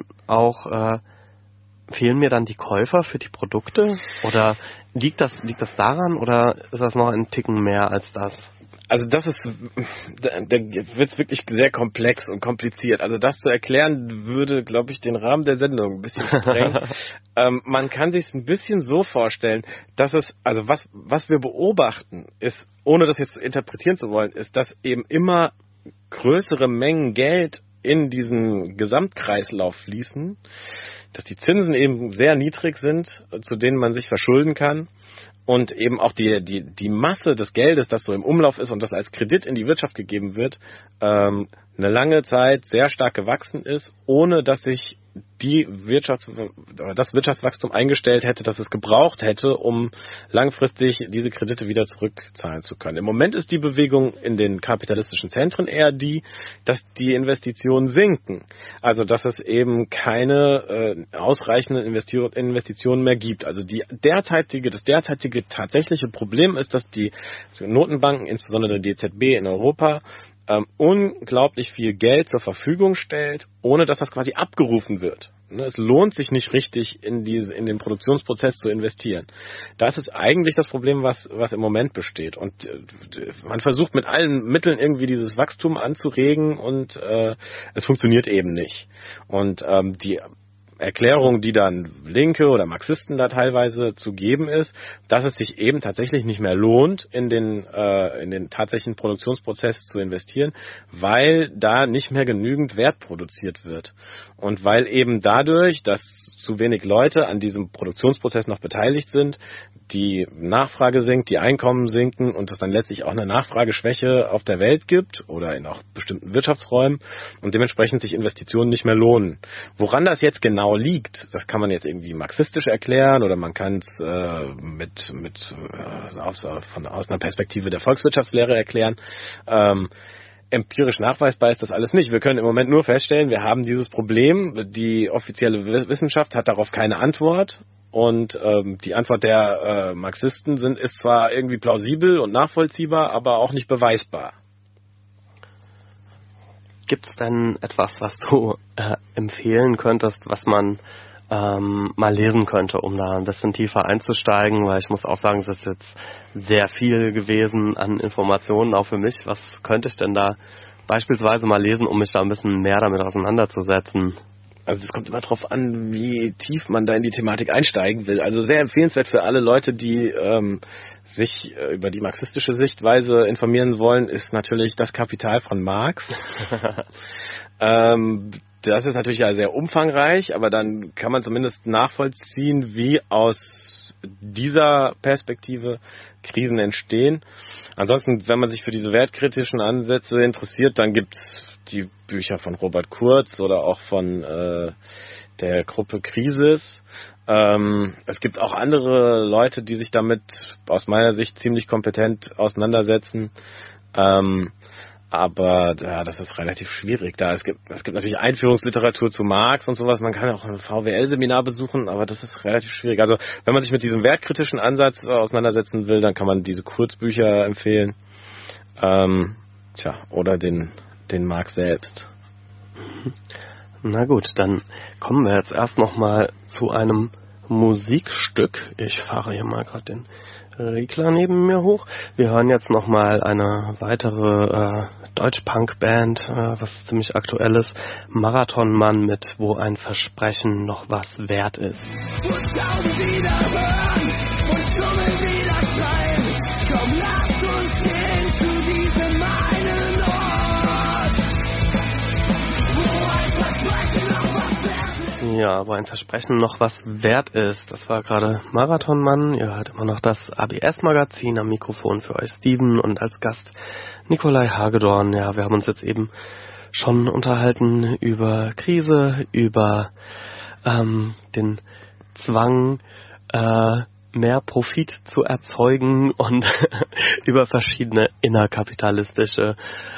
die Käufer für die Produkte? Oder liegt das daran oder ist das noch ein Ticken mehr als das? Also da wird es wirklich sehr komplex und kompliziert. Also das zu erklären würde, glaube ich, den Rahmen der Sendung ein bisschen sprengen. Man kann sich ein bisschen so vorstellen, dass was wir beobachten, ist, ohne das jetzt interpretieren zu wollen, ist, dass eben immer größere Mengen Geld in diesen Gesamtkreislauf fließen, dass die Zinsen eben sehr niedrig sind, zu denen man sich verschulden kann und eben auch die Masse des Geldes, das so im Umlauf ist und das als Kredit in die Wirtschaft gegeben wird, eine lange Zeit sehr stark gewachsen ist, ohne dass sich das Wirtschaftswachstum eingestellt hätte, das es gebraucht hätte, um langfristig diese Kredite wieder zurückzahlen zu können. Im Moment ist die Bewegung in den kapitalistischen Zentren eher dass die Investitionen sinken. Also dass es eben keine ausreichenden Investitionen mehr gibt. Also das derzeitige tatsächliche Problem ist, dass die Notenbanken, insbesondere die EZB in Europa, unglaublich viel Geld zur Verfügung stellt, ohne dass das quasi abgerufen wird. Es lohnt sich nicht richtig, in den Produktionsprozess zu investieren. Das ist eigentlich das Problem, was im Moment besteht. Und man versucht mit allen Mitteln irgendwie dieses Wachstum anzuregen und es funktioniert eben nicht. Und die Erklärung, die dann Linke oder Marxisten da teilweise zu geben ist, dass es sich eben tatsächlich nicht mehr lohnt, in den tatsächlichen Produktionsprozess zu investieren, weil da nicht mehr genügend Wert produziert wird. Und weil eben dadurch, dass zu wenig Leute an diesem Produktionsprozess noch beteiligt sind, die Nachfrage sinkt, die Einkommen sinken und es dann letztlich auch eine Nachfrageschwäche auf der Welt gibt oder in auch bestimmten Wirtschaftsräumen und dementsprechend sich Investitionen nicht mehr lohnen. Woran das jetzt genau liegt, das kann man jetzt irgendwie marxistisch erklären oder man kann es aus einer Perspektive der Volkswirtschaftslehre erklären. Empirisch nachweisbar ist das alles nicht. Wir können im Moment nur feststellen, wir haben dieses Problem. Die offizielle Wissenschaft hat darauf keine Antwort. Und die Antwort der Marxisten ist zwar irgendwie plausibel und nachvollziehbar, aber auch nicht beweisbar. Gibt es denn etwas, was du empfehlen könntest, was man mal lesen könnte, um da ein bisschen tiefer einzusteigen? Weil ich muss auch sagen, es ist jetzt sehr viel gewesen an Informationen, auch für mich. Was könnte ich denn da beispielsweise mal lesen, um mich da ein bisschen mehr damit auseinanderzusetzen? Also es kommt immer drauf an, wie tief man da in die Thematik einsteigen will. Also sehr empfehlenswert für alle Leute, die sich über die marxistische Sichtweise informieren wollen, ist natürlich Das Kapital von Marx. Das ist natürlich ja sehr umfangreich, aber dann kann man zumindest nachvollziehen, wie aus dieser Perspektive Krisen entstehen. Ansonsten, wenn man sich für diese wertkritischen Ansätze interessiert, dann gibt's die Bücher von Robert Kurz oder auch von der Gruppe Krisis. Es gibt auch andere Leute, die sich damit aus meiner Sicht ziemlich kompetent auseinandersetzen. Aber ja, das ist relativ schwierig. Es gibt natürlich Einführungsliteratur zu Marx und sowas. Man kann auch ein VWL-Seminar besuchen, aber das ist relativ schwierig. Also wenn man sich mit diesem wertkritischen Ansatz auseinandersetzen will, dann kann man diese Kurzbücher empfehlen. Oder den Marx selbst. Na gut, dann kommen wir jetzt erst nochmal zu einem Musikstück. Ich fahre hier mal gerade den Regler neben mir hoch. Wir hören jetzt nochmal eine weitere Deutsch-Punk-Band, was ziemlich aktuell ist. Marathonmann mit Wo ein Versprechen noch was wert ist. Und kaum wieder hören und Stummel wieder schreien. Komm, lass uns gehen zu diesem einen Ort, wo ein Versprechen noch was wert ist. Ja, wo ein Versprechen noch was wert ist. Das war gerade Marathonmann. Ihr hört immer noch das ABS-Magazin, am Mikrofon für euch Steven und als Gast Nikolai Hagedorn. Ja, wir haben uns jetzt eben schon unterhalten über Krise, über den Zwang, mehr Profit zu erzeugen und über verschiedene innerkapitalistische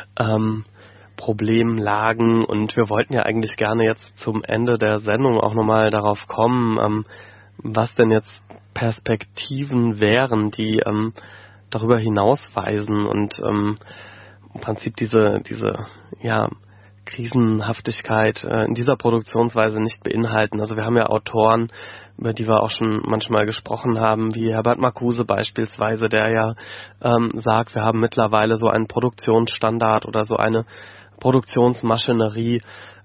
Problemlagen, und wir wollten ja eigentlich gerne jetzt zum Ende der Sendung auch nochmal darauf kommen, was denn jetzt Perspektiven wären, die darüber hinausweisen und im Prinzip diese Krisenhaftigkeit in dieser Produktionsweise nicht beinhalten. Also wir haben ja Autoren, über die wir auch schon manchmal gesprochen haben, wie Herbert Marcuse beispielsweise, der ja sagt, wir haben mittlerweile so einen Produktionsstandard oder so eine Produktionsmaschinerie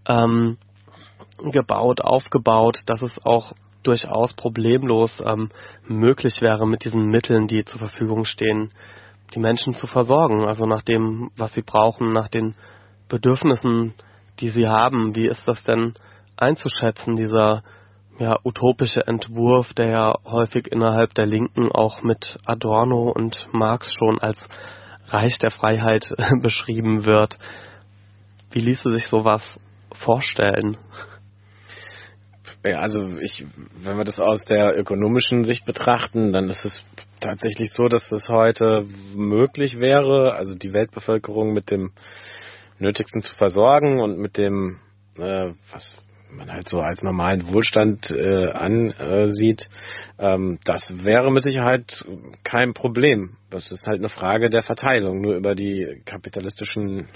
aufgebaut, dass es auch durchaus problemlos möglich wäre, mit diesen Mitteln, die zur Verfügung stehen, die Menschen zu versorgen. Also nach dem, was sie brauchen, nach den Bedürfnissen, die sie haben. Wie ist das denn einzuschätzen, dieser utopische Entwurf, der ja häufig innerhalb der Linken auch mit Adorno und Marx schon als Reich der Freiheit beschrieben wird? Wie ließe sich sowas vorstellen? Ja, also wenn wir das aus der ökonomischen Sicht betrachten, dann ist es tatsächlich so, dass es heute möglich wäre, also die Weltbevölkerung mit dem Nötigsten zu versorgen und mit dem, was man halt so als normalen Wohlstand ansieht, das wäre mit Sicherheit kein Problem. Das ist halt eine Frage der Verteilung. Nur über die kapitalistischen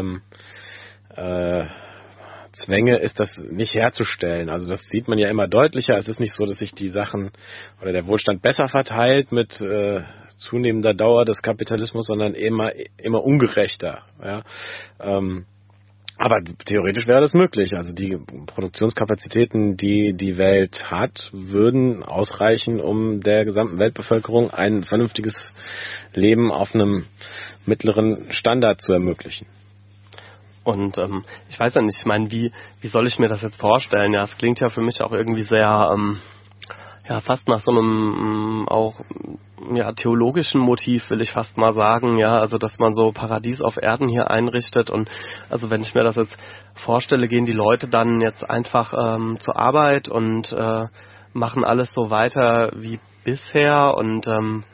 Zwänge ist das nicht herzustellen. Also das sieht man ja immer deutlicher. Es ist nicht so, dass sich die Sachen oder der Wohlstand besser verteilt mit zunehmender Dauer des Kapitalismus, sondern immer ungerechter. Ja? Aber theoretisch wäre das möglich. Also die Produktionskapazitäten, die die Welt hat, würden ausreichen, um der gesamten Weltbevölkerung ein vernünftiges Leben auf einem mittleren Standard zu ermöglichen. Und ich weiß ja nicht, ich meine, wie soll ich mir das jetzt vorstellen? Ja, es klingt ja für mich auch irgendwie sehr, fast nach so einem auch theologischen Motiv, will ich fast mal sagen, ja, also dass man so Paradies auf Erden hier einrichtet. Und also wenn ich mir das jetzt vorstelle, gehen die Leute dann jetzt einfach zur Arbeit und machen alles so weiter wie bisher und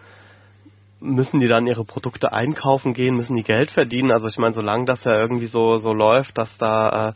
müssen die dann ihre Produkte einkaufen gehen, müssen die Geld verdienen. Also ich meine, solange das ja irgendwie so läuft, dass da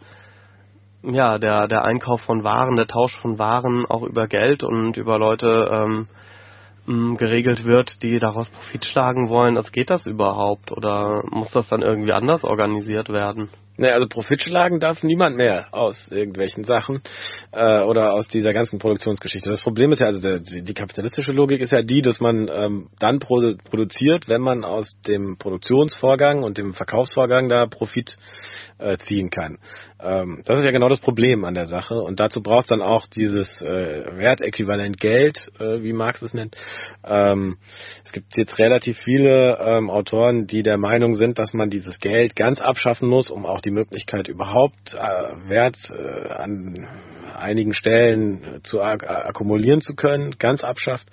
der Einkauf von Waren, der Tausch von Waren auch über Geld und über Leute geregelt wird, die daraus Profit schlagen wollen, also geht das überhaupt oder muss das dann irgendwie anders organisiert werden? Ne, also Profit schlagen darf niemand mehr aus irgendwelchen Sachen oder aus dieser ganzen Produktionsgeschichte. Das Problem ist ja, also die kapitalistische Logik ist ja die, dass man dann produziert, wenn man aus dem Produktionsvorgang und dem Verkaufsvorgang da Profit ziehen kann. Das ist ja genau das Problem an der Sache und dazu braucht es dann auch dieses Wertäquivalent Geld, wie Marx es nennt. Es gibt jetzt relativ viele Autoren, die der Meinung sind, dass man dieses Geld ganz abschaffen muss, um auch die Möglichkeit überhaupt Wert an einigen Stellen zu akkumulieren zu können, ganz abschafft.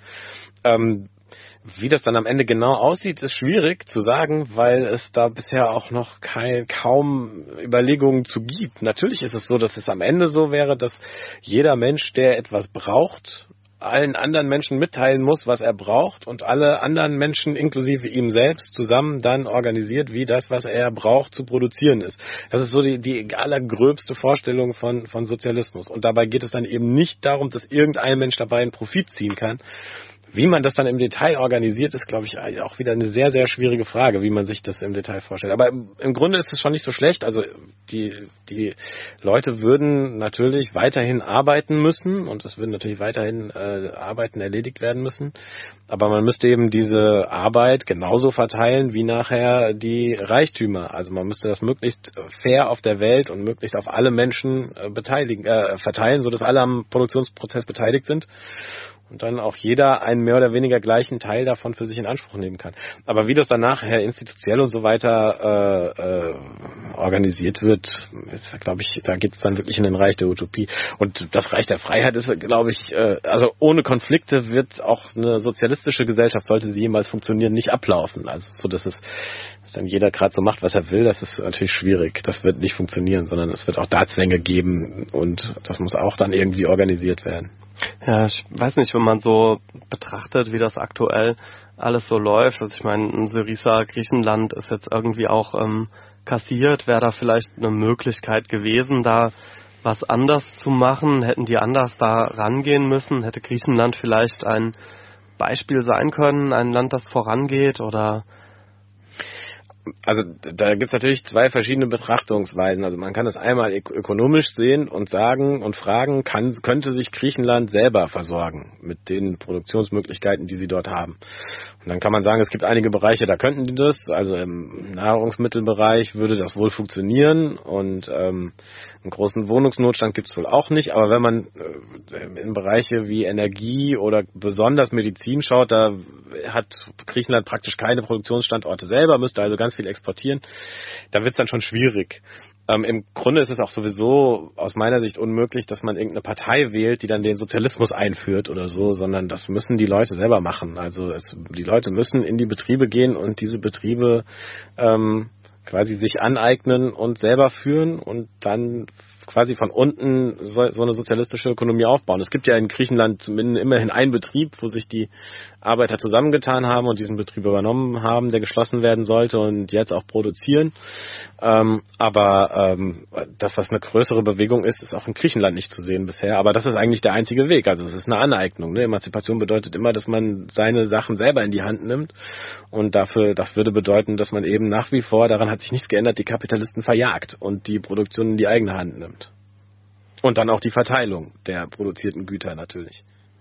Wie das dann am Ende genau aussieht, ist schwierig zu sagen, weil es da bisher auch noch kaum Überlegungen zu gibt. Natürlich ist es so, dass es am Ende so wäre, dass jeder Mensch, der etwas braucht, allen anderen Menschen mitteilen muss, was er braucht und alle anderen Menschen, inklusive ihm selbst, zusammen dann organisiert, wie das, was er braucht, zu produzieren ist. Das ist so die allergröbste Vorstellung von Sozialismus. Und dabei geht es dann eben nicht darum, dass irgendein Mensch dabei einen Profit ziehen kann. Wie man das dann im Detail organisiert, ist, glaube ich, auch wieder eine sehr, sehr schwierige Frage, wie man sich das im Detail vorstellt. Aber im Grunde ist es schon nicht so schlecht. Also die Leute würden natürlich weiterhin arbeiten müssen und es würden natürlich weiterhin Arbeiten erledigt werden müssen. Aber man müsste eben diese Arbeit genauso verteilen wie nachher die Reichtümer. Also man müsste das möglichst fair auf der Welt und möglichst auf alle Menschen verteilen, sodass alle am Produktionsprozess beteiligt sind. Und dann auch jeder einen mehr oder weniger gleichen Teil davon für sich in Anspruch nehmen kann. Aber wie das dann nachher institutionell und so weiter organisiert wird, ist, glaube ich, da geht es dann wirklich in den Reich der Utopie. Und das Reich der Freiheit ist, glaube ich, also ohne Konflikte wird auch eine sozialistische Gesellschaft, sollte sie jemals funktionieren, nicht ablaufen. Also so, dass dann jeder gerade so macht, was er will, das ist natürlich schwierig. Das wird nicht funktionieren, sondern es wird auch da Zwänge geben und das muss auch dann irgendwie organisiert werden. Ja, ich weiß nicht, wenn man so betrachtet, wie das aktuell alles so läuft. Also ich meine, Syriza, Griechenland ist jetzt irgendwie auch kassiert. Wäre da vielleicht eine Möglichkeit gewesen, da was anders zu machen? Hätten die anders da rangehen müssen? Hätte Griechenland vielleicht ein Beispiel sein können, ein Land, das vorangeht? Oder? Also da gibt es natürlich zwei verschiedene Betrachtungsweisen. Also man kann es einmal ökonomisch sehen und sagen und fragen, könnte sich Griechenland selber versorgen mit den Produktionsmöglichkeiten, die sie dort haben. Und dann kann man sagen, es gibt einige Bereiche, da könnten die das. Also im Nahrungsmittelbereich würde das wohl funktionieren und einen großen Wohnungsnotstand gibt es wohl auch nicht. Aber wenn man in Bereiche wie Energie oder besonders Medizin schaut, da hat Griechenland praktisch keine Produktionsstandorte selber, müsste also ganz viel exportieren. Da wird es dann schon schwierig. Im Grunde ist es auch sowieso aus meiner Sicht unmöglich, dass man irgendeine Partei wählt, die dann den Sozialismus einführt oder so, sondern das müssen die Leute selber machen. Also die Leute müssen in die Betriebe gehen und diese Betriebe quasi sich aneignen und selber führen und dann quasi von unten so eine sozialistische Ökonomie aufbauen. Es gibt ja in Griechenland zumindest immerhin einen Betrieb, wo sich die Arbeiter zusammengetan haben und diesen Betrieb übernommen haben, der geschlossen werden sollte und jetzt auch produzieren. Aber dass das eine größere Bewegung ist auch in Griechenland nicht zu sehen bisher. Aber das ist eigentlich der einzige Weg. Also es ist eine Aneignung. Ne? Emanzipation bedeutet immer, dass man seine Sachen selber in die Hand nimmt. Und das würde bedeuten, dass man eben nach wie vor, daran hat sich nichts geändert, die Kapitalisten verjagt und die Produktion in die eigene Hand nimmt. Und dann auch die Verteilung der produzierten Güter natürlich.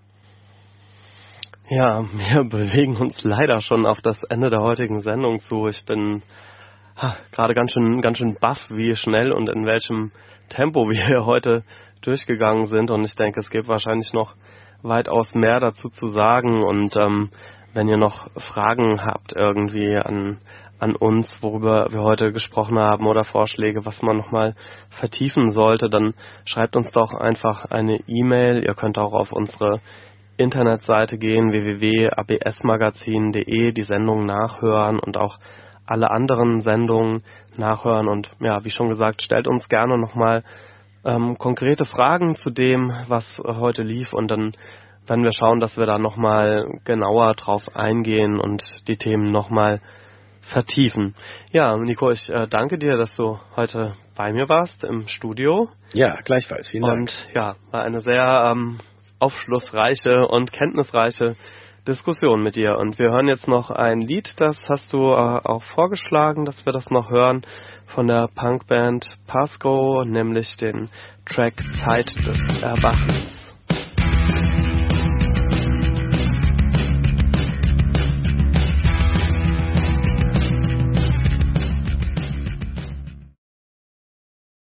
Ja, wir bewegen uns leider schon auf das Ende der heutigen Sendung zu. Ich bin gerade ganz schön baff, wie schnell und in welchem Tempo wir hier heute durchgegangen sind. Und ich denke, es gibt wahrscheinlich noch weitaus mehr dazu zu sagen. Und wenn ihr noch Fragen habt irgendwie an uns, worüber wir heute gesprochen haben oder Vorschläge, was man nochmal vertiefen sollte, dann schreibt uns doch einfach eine E-Mail. Ihr könnt auch auf unsere Internetseite gehen, www.absmagazin.de, die Sendung nachhören und auch alle anderen Sendungen nachhören. Und ja, wie schon gesagt, stellt uns gerne nochmal konkrete Fragen zu dem, was heute lief, und dann werden wir schauen, dass wir da nochmal genauer drauf eingehen und die Themen nochmal vertiefen. Ja, Nico, ich danke dir, dass du heute bei mir warst im Studio. Ja, gleichfalls. Vielen Dank. Und ja, war eine sehr aufschlussreiche und kenntnisreiche Diskussion mit dir. Und wir hören jetzt noch ein Lied, das hast du auch vorgeschlagen, dass wir das noch hören, von der Punkband Pasco, nämlich den Track Zeit des Erwachens.